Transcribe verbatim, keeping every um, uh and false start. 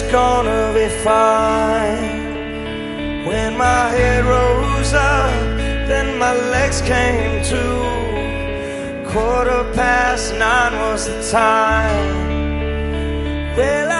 gonna be fine. When my head rose up, then my legs came to. Quarter past nine was the time. Well,